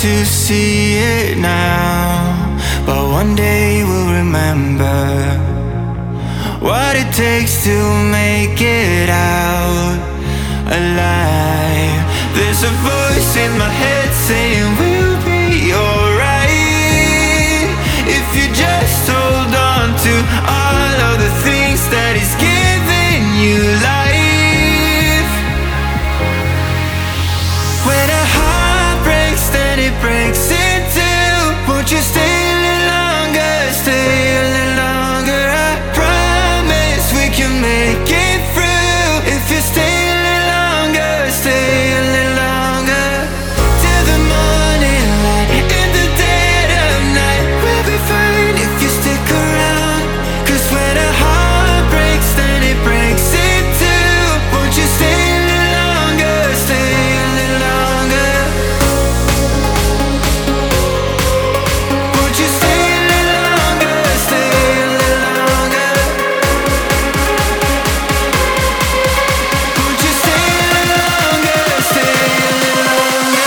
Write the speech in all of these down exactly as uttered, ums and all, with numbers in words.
to see it now, but one day we'll remember what it takes to make it out alive. There's a voice in my head saying we'll be alright if you just hold on to all of the things that is giving you life. When a heart breaks, then it breaks in two. Won't you stay a little longer, stay a little longer? I promise we can make it through if you stay a little longer, stay a little longer. Till the morning light, in the dead of night, we'll be fine if you stick around. Cause when a heart breaks, then it breaks in two. Won't you stay a little longer, stay a little longer? Won't you stay a little longer, stay a little longer? Won't you stay a little longer, stay a little longer?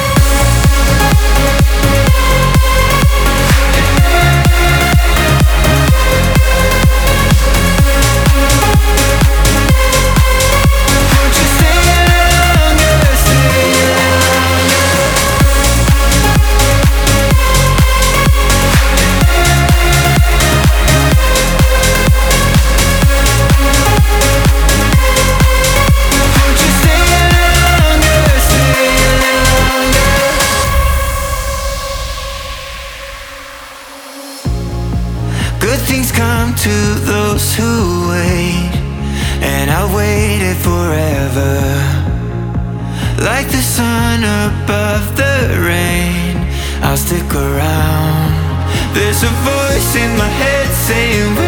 Won't you stay a little longer, stay a little longer? Won't you stay a little longer, stay a little longer? Good things come to those who wait, and I waited forever. Like the sun above the rain, I'll stick around. There's a voice in my head saying